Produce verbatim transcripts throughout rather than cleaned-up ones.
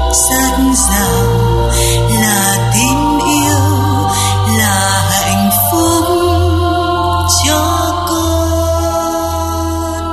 rất giàu, là tin yêu, là hạnh phúc cho con.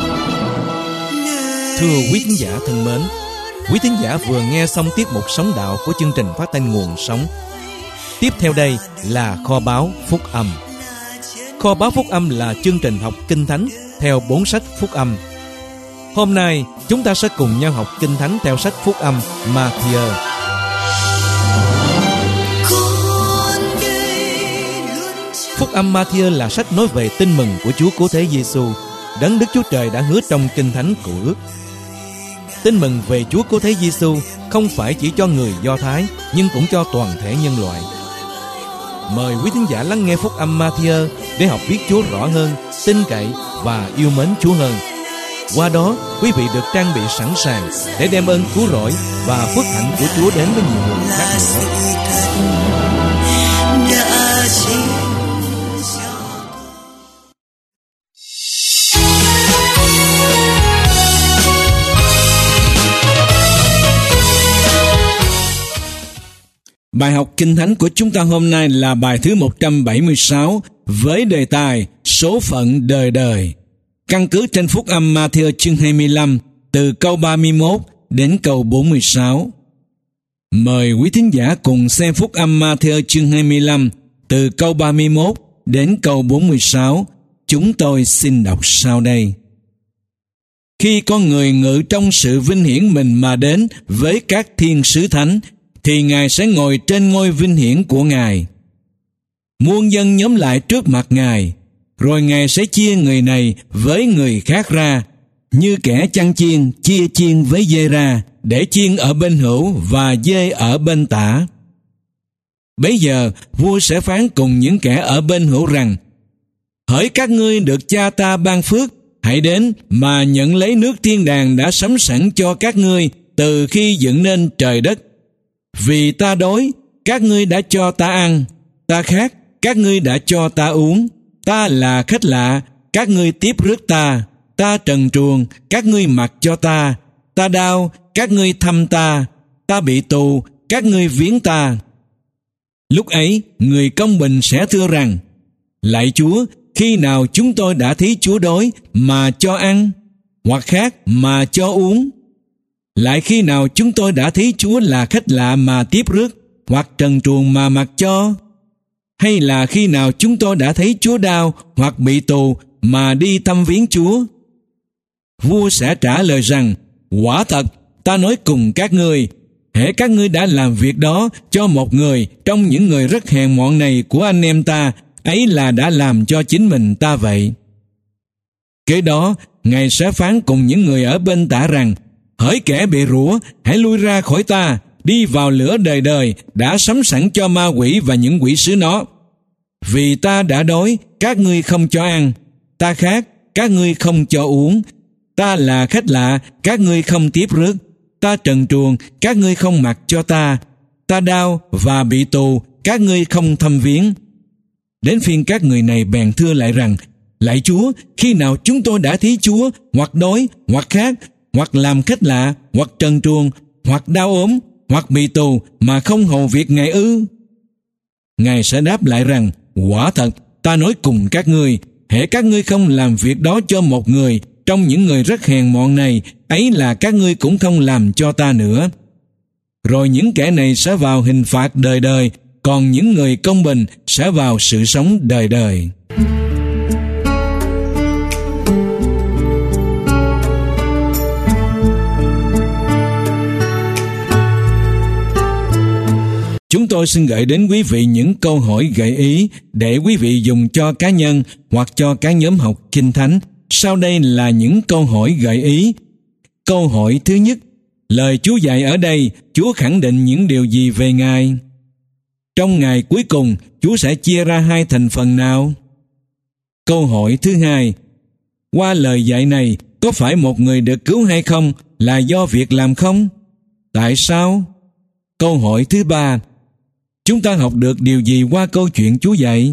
Thưa quý thính giả thân mến, quý thính giả vừa nghe xong tiết mục Sống Đạo của chương trình phát thanh Nguồn Sống. Tiếp theo đây là Kho báu Phúc Âm. Kho báu Phúc Âm là chương trình học Kinh Thánh theo bốn sách Phúc Âm. Hôm nay chúng ta sẽ cùng nhau học Kinh Thánh theo sách Phúc Âm Ma-thi-ơ. Phúc Âm Ma-thi-ơ là sách nói về tin mừng của Chúa Cứu Thế Giêsu, đấng Đức Chúa Trời đã hứa trong Kinh Thánh Cựu Ước. Tin mừng về Chúa Cứu Thế Giêsu không phải chỉ cho người Do Thái, nhưng cũng cho toàn thể nhân loại. Mời quý thính giả lắng nghe Phúc Âm Ma-thi-ơ để học biết Chúa rõ hơn, tin cậy và yêu mến Chúa hơn. Qua đó, quý vị được trang bị sẵn sàng để đem ơn cứu rỗi và phước hạnh của Chúa đến với nhiều người khác nữa. Bài học Kinh Thánh của chúng ta hôm nay là bài thứ một trăm bảy mươi sáu với đề tài Số phận đời đời. Căn cứ trên Phúc Âm Ma-thi-ơ chương hai mươi lăm từ câu ba mươi mốt đến câu bốn mươi sáu. Mời quý thính giả cùng xem Phúc Âm Ma-thi-ơ chương hai mươi lăm từ câu ba mươi mốt đến câu bốn mươi sáu. Chúng tôi xin đọc sau đây. Khi con người ngự trong sự vinh hiển mình mà đến với các thiên sứ thánh, thì Ngài sẽ ngồi trên ngôi vinh hiển của Ngài. Muôn dân nhóm lại trước mặt Ngài, rồi Ngài sẽ chia người này với người khác ra, như kẻ chăn chiên chia chiên với dê ra, để chiên ở bên hữu và dê ở bên tả. Bấy giờ vua sẽ phán cùng những kẻ ở bên hữu rằng: hỡi các ngươi được Cha ta ban phước, hãy đến mà nhận lấy nước thiên đàng đã sắm sẵn cho các ngươi từ khi dựng nên trời đất. Vì ta đói, các ngươi đã cho ta ăn; ta khát, các ngươi đã cho ta uống; ta là khách lạ, các ngươi tiếp rước ta; ta trần truồng, các ngươi mặc cho ta; ta đau, các ngươi thăm ta; ta bị tù, các ngươi viếng ta. Lúc ấy, người công bình sẽ thưa rằng: lạy Chúa, khi nào chúng tôi đã thấy Chúa đói mà cho ăn, hoặc khát mà cho uống? Lại khi nào chúng tôi đã thấy Chúa là khách lạ mà tiếp rước, hoặc trần truồng mà mặc cho? Hay là khi nào chúng tôi đã thấy Chúa đau hoặc bị tù mà đi thăm viếng Chúa? Vua sẽ trả lời rằng: quả thật, ta nói cùng các ngươi, hễ các ngươi đã làm việc đó cho một người trong những người rất hèn mọn này của anh em ta, ấy là đã làm cho chính mình ta vậy. Kế đó, Ngài sẽ phán cùng những người ở bên tả rằng: hỡi kẻ bị rủa, hãy lui ra khỏi ta, đi vào lửa đời đời đã sắm sẵn cho ma quỷ và những quỷ sứ nó. Vì ta đã đói, các ngươi không cho ăn; ta khát, các ngươi không cho uống; ta là khách lạ, các ngươi không tiếp rước; ta trần truồng, các ngươi không mặc cho ta; ta đau và bị tù, các ngươi không thăm viếng. Đến phiên các người này bèn thưa lại rằng: lạy Chúa, khi nào chúng tôi đã thấy Chúa hoặc đói, hoặc khát, hoặc làm khách lạ, hoặc trần truồng, hoặc đau ốm, hoặc bị tù mà không hầu việc Ngài ư? Ngài sẽ đáp lại rằng: quả thật, ta nói cùng các ngươi, hễ các ngươi không làm việc đó cho một người trong những người rất hèn mọn này, ấy là các ngươi cũng không làm cho ta nữa. Rồi những kẻ này sẽ vào hình phạt đời đời, còn những người công bình sẽ vào sự sống đời đời. Chúng tôi xin gửi đến quý vị những câu hỏi gợi ý để quý vị dùng cho cá nhân hoặc cho các nhóm học Kinh Thánh. Sau đây là những câu hỏi gợi ý. Câu hỏi thứ nhất: lời Chúa dạy ở đây, Chúa khẳng định những điều gì về Ngài? Trong ngày cuối cùng, Chúa sẽ chia ra hai thành phần nào? Câu hỏi thứ hai: qua lời dạy này, có phải một người được cứu hay không là do việc làm không? Tại sao? Câu hỏi thứ ba: chúng ta học được điều gì qua câu chuyện Chúa dạy?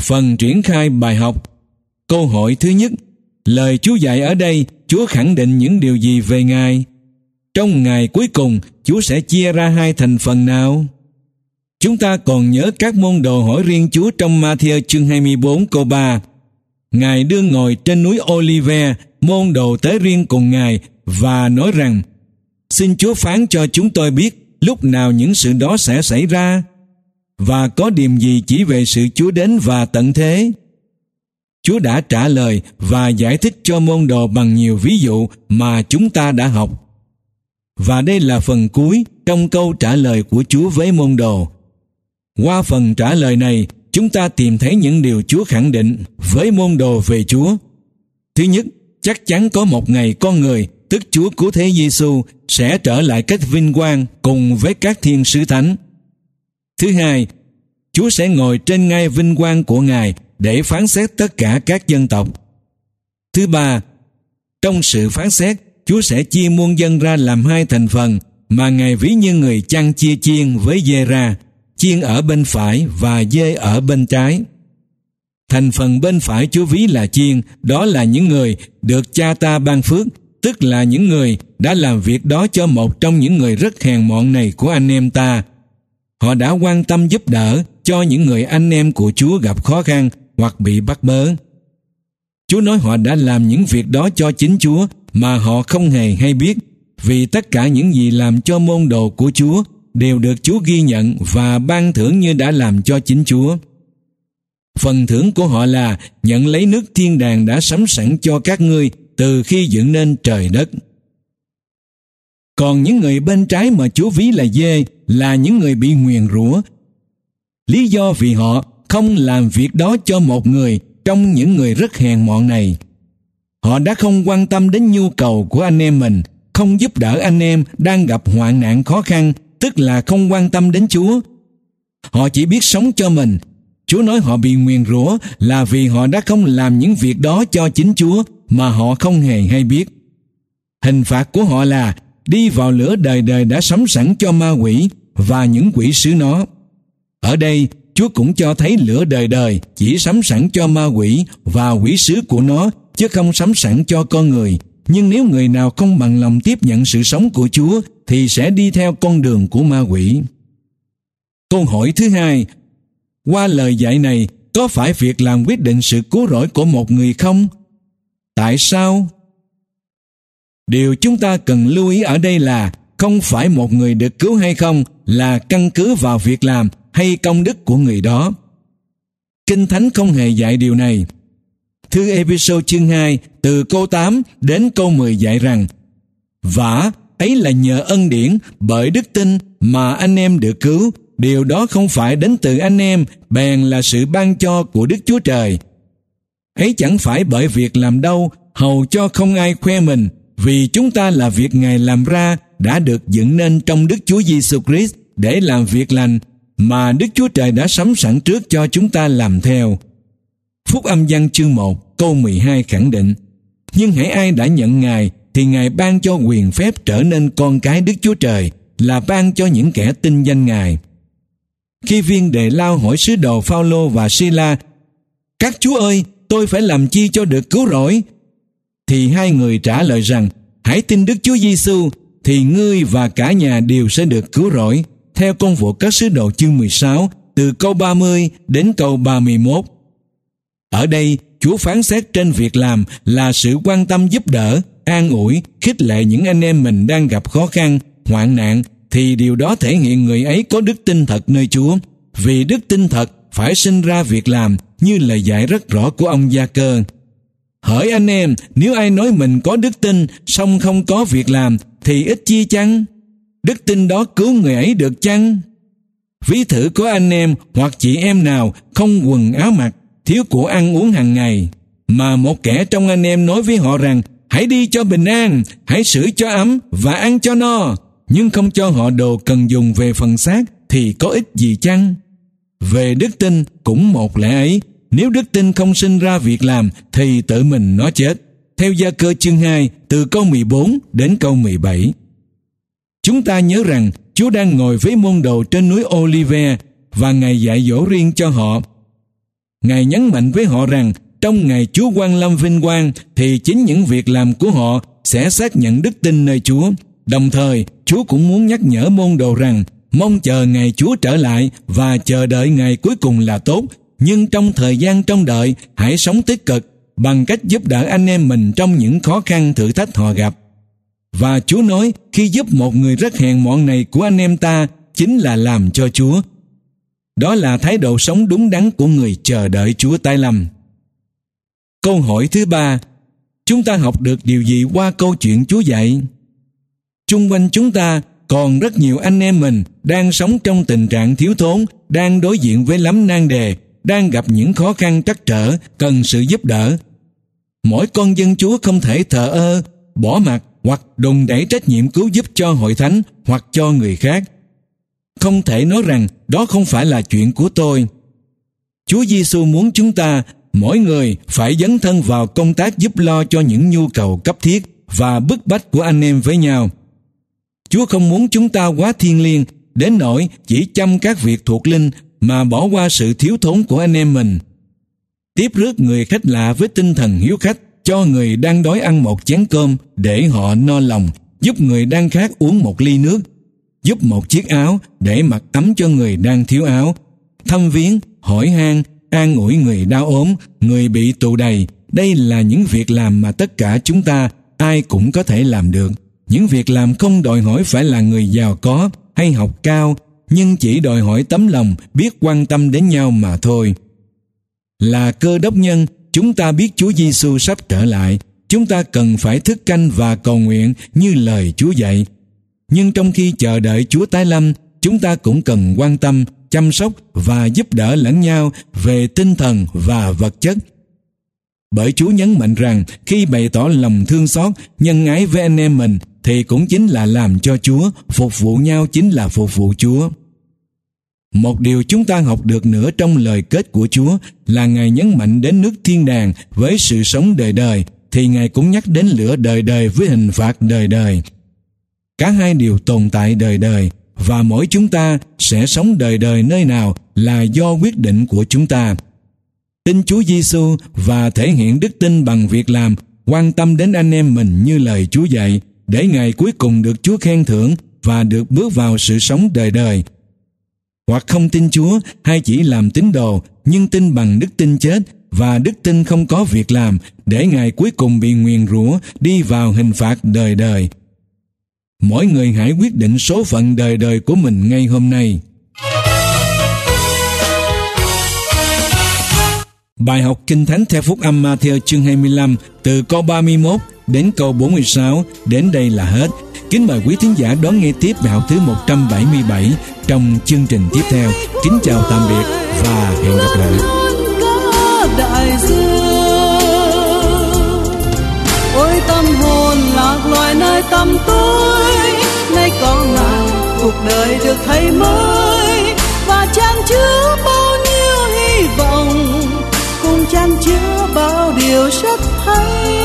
Phần triển khai bài học. Câu hỏi thứ nhất, lời Chúa dạy ở đây, Chúa khẳng định những điều gì về Ngài? Trong ngày cuối cùng, Chúa sẽ chia ra hai thành phần nào? Chúng ta còn nhớ các môn đồ hỏi riêng Chúa trong Ma-thi-ơ chương hai mươi bốn câu ba. Ngài đương ngồi trên núi Olive, môn đồ tới riêng cùng Ngài và nói rằng: Xin Chúa phán cho chúng tôi biết lúc nào những sự đó sẽ xảy ra, và có điểm gì chỉ về sự Chúa đến và tận thế. Chúa đã trả lời và giải thích cho môn đồ bằng nhiều ví dụ mà chúng ta đã học. Và đây là phần cuối trong câu trả lời của Chúa với môn đồ. Qua phần trả lời này, chúng ta tìm thấy những điều Chúa khẳng định với môn đồ về Chúa. Thứ nhất, chắc chắn có một ngày con người, tức Chúa Cứu Thế Giêsu, sẽ trở lại cách vinh quang cùng với các thiên sứ thánh. Thứ hai, Chúa sẽ ngồi trên ngai vinh quang của Ngài để phán xét tất cả các dân tộc. Thứ ba, trong sự phán xét, Chúa sẽ chia muôn dân ra làm hai thành phần mà Ngài ví như người chăn chia chiên với dê ra, chiên ở bên phải và dê ở bên trái. Thành phần bên phải Chúa ví là chiên, đó là những người được Cha ta ban phước, tức là những người đã làm việc đó cho một trong những người rất hèn mọn này của anh em ta. Họ đã quan tâm giúp đỡ cho những người anh em của Chúa gặp khó khăn hoặc bị bắt bớ. Chúa nói họ đã làm những việc đó cho chính Chúa mà họ không hề hay biết, vì tất cả những gì làm cho môn đồ của Chúa đều được Chúa ghi nhận và ban thưởng như đã làm cho chính Chúa. Phần thưởng của họ là nhận lấy nước thiên đàng đã sắm sẵn cho các ngươi từ khi dựng nên trời đất. Còn những người bên trái mà Chúa ví là dê là những người bị nguyền rủa. Lý do vì họ không làm việc đó cho một người trong những người rất hèn mọn này. Họ đã không quan tâm đến nhu cầu của anh em mình, không giúp đỡ anh em đang gặp hoạn nạn khó khăn, tức là không quan tâm đến Chúa. Họ chỉ biết sống cho mình. Chúa nói họ bị nguyền rủa là vì họ đã không làm những việc đó cho chính Chúa mà họ không hề hay biết. Hình phạt của họ là đi vào lửa đời đời đã sắm sẵn cho ma quỷ và những quỷ sứ nó. Ở đây, Chúa cũng cho thấy lửa đời đời chỉ sắm sẵn cho ma quỷ và quỷ sứ của nó, chứ không sắm sẵn cho con người. Nhưng nếu người nào không bằng lòng tiếp nhận sự sống của Chúa thì sẽ đi theo con đường của ma quỷ. Câu hỏi thứ hai, qua lời dạy này, có phải việc làm quyết định sự cứu rỗi của một người không? Tại sao? Điều chúng ta cần lưu ý ở đây là không phải một người được cứu hay không là căn cứ vào việc làm hay công đức của người đó. Kinh Thánh không hề dạy điều này. Thư Ê-phê-sô chương hai từ câu tám đến câu mười dạy rằng: Vả, ấy là nhờ ân điển bởi đức tin mà anh em được cứu. Điều đó không phải đến từ anh em, bèn là sự ban cho của Đức Chúa Trời. Ấy chẳng phải bởi việc làm đâu, hầu cho không ai khoe mình, vì chúng ta là việc Ngài làm ra, đã được dựng nên trong Đức Chúa Giêsu Christ để làm việc lành mà Đức Chúa Trời đã sắm sẵn trước cho chúng ta làm theo. Phúc Âm Giăng chương một câu mười hai khẳng định: Nhưng hễ ai đã nhận Ngài thì Ngài ban cho quyền phép trở nên con cái Đức Chúa Trời, là ban cho những kẻ tin danh Ngài. Khi viên đề lao hỏi sứ đồ Phao-lô và Si-la: Các chúa ơi, tôi phải làm chi cho được cứu rỗi? Thì hai người trả lời rằng: Hãy tin Đức Chúa Giêsu thì ngươi và cả nhà đều sẽ được cứu rỗi. Theo công vụ các sứ đồ chương mười sáu từ câu ba mươi đến câu ba mươi mốt. Ở đây, Chúa phán xét trên việc làm là sự quan tâm giúp đỡ, an ủi, khích lệ những anh em mình đang gặp khó khăn, hoạn nạn, thì điều đó thể hiện người ấy có đức tin thật nơi Chúa. Vì đức tin thật phải sinh ra việc làm, như lời dạy rất rõ của ông Gia-cơ. Hỡi anh em, nếu ai nói mình có đức tin, song không có việc làm, thì ích chi chăng? Đức tin đó cứu người ấy được chăng? Ví thử có anh em hoặc chị em nào không quần áo mặc, thiếu của ăn uống hàng ngày, mà một kẻ trong anh em nói với họ rằng: Hãy đi cho bình an, hãy sưởi cho ấm và ăn cho no, nhưng không cho họ đồ cần dùng về phần xác, thì có ích gì chăng? Về đức tin cũng một lẽ ấy, nếu đức tin không sinh ra việc làm thì tự mình nó chết. Theo Gia-cơ chương hai từ câu mười bốn đến câu mười bảy. Chúng ta nhớ rằng Chúa đang ngồi với môn đồ trên núi Olive và Ngài dạy dỗ riêng cho họ. Ngài nhấn mạnh với họ rằng trong ngày Chúa Giáng lâm vinh quang thì chính những việc làm của họ sẽ xác nhận đức tin nơi Chúa. Đồng thời, Chúa cũng muốn nhắc nhở môn đồ rằng mong chờ ngày Chúa trở lại và chờ đợi ngày cuối cùng là tốt, nhưng trong thời gian trông đợi, hãy sống tích cực bằng cách giúp đỡ anh em mình trong những khó khăn thử thách họ gặp. Và Chúa nói khi giúp một người rất hèn mọn này của anh em ta chính là làm cho Chúa. Đó là thái độ sống đúng đắn của người chờ đợi Chúa tái lâm. Câu hỏi thứ ba, chúng ta học được điều gì qua câu chuyện Chúa dạy? Chung quanh chúng ta còn rất nhiều anh em mình đang sống trong tình trạng thiếu thốn, đang đối diện với lắm nan đề, đang gặp những khó khăn trắc trở, cần sự giúp đỡ. Mỗi con dân Chúa không thể thờ ơ, bỏ mặc hoặc đùn đẩy trách nhiệm cứu giúp cho hội thánh hoặc cho người khác. Không thể nói rằng đó không phải là chuyện của tôi. Chúa Giêsu muốn chúng ta, mỗi người phải dấn thân vào công tác giúp lo cho những nhu cầu cấp thiết và bức bách của anh em với nhau. Chúa không muốn chúng ta quá thiêng liêng đến nỗi chỉ chăm các việc thuộc linh mà bỏ qua sự thiếu thốn của anh em mình. Tiếp rước người khách lạ với tinh thần hiếu khách, cho người đang đói ăn một chén cơm để họ no lòng, giúp người đang khát uống một ly nước, giúp một chiếc áo để mặc ấm cho người đang thiếu áo, thăm viếng, hỏi han, an ủi người đau ốm, người bị tù đầy. Đây là những việc làm mà tất cả chúng ta, ai cũng có thể làm được. Những việc làm không đòi hỏi phải là người giàu có hay học cao, nhưng chỉ đòi hỏi tấm lòng biết quan tâm đến nhau mà thôi. Là Cơ Đốc nhân, chúng ta biết Chúa Giêsu sắp trở lại. Chúng ta cần phải thức canh và cầu nguyện như lời Chúa dạy. Nhưng trong khi chờ đợi Chúa tái lâm, chúng ta cũng cần quan tâm, chăm sóc và giúp đỡ lẫn nhau về tinh thần và vật chất. Bởi Chúa nhấn mạnh rằng khi bày tỏ lòng thương xót, nhân ái với anh em mình thì cũng chính là làm cho Chúa, phục vụ nhau chính là phục vụ Chúa. Một điều chúng ta học được nữa trong lời kết của Chúa là Ngài nhấn mạnh đến nước thiên đàng với sự sống đời đời, thì Ngài cũng nhắc đến lửa đời đời với hình phạt đời đời. Cả hai đều tồn tại đời đời, và mỗi chúng ta sẽ sống đời đời nơi nào là do quyết định của chúng ta. Tin Chúa Giêsu và thể hiện đức tin bằng việc làm, quan tâm đến anh em mình như lời Chúa dạy, để ngày cuối cùng được Chúa khen thưởng và được bước vào sự sống đời đời. Hoặc không tin Chúa hay chỉ làm tín đồ, nhưng tin bằng đức tin chết và đức tin không có việc làm, để ngày cuối cùng bị nguyền rủa, đi vào hình phạt đời đời. Mỗi người hãy quyết định số phận đời đời của mình ngay hôm nay. Bài học Kinh Thánh theo Phúc âm Ma-thi-ơ chương hai mươi lăm từ câu ba mươi mốt đến câu bốn mươi sáu đến đây là hết. Kính mời quý thính giả đón nghe tiếp bài học thứ một trăm bảy mươi bảy trong chương trình tiếp theo. Kính chào tạm biệt và hẹn gặp lại. Đại dương, ôi tâm hồn lạc loài nơi tăm tối, nay có Ngài cuộc đời được thấy mới, và chan chứa bao nhiêu hy vọng, cùng chan chứa bao điều rất hay.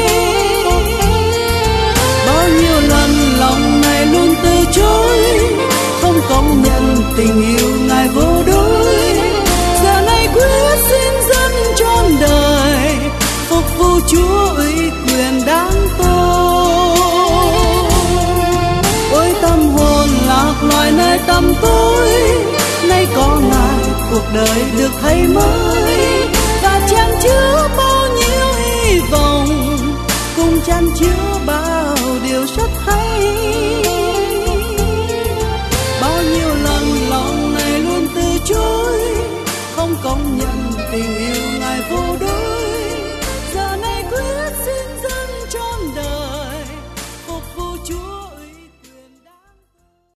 Bao nhiêu lần lòng này luôn từ chối, không công nhận tình yêu Ngài vô đối. Giờ này quyết xin dâng trọn đời, phục vụ Chúa ủy quyền đáng tôn. Ôi tâm hồn lạc loài nơi tăm tối, nay có Ngài cuộc đời được thấy mới, và chan chứa bao nhiêu hy vọng, cùng chan chứa bao điều rất hay. Bao nhiêu lần lòng này luôn từ chối, không công nhận tình yêu Ngài vô đối.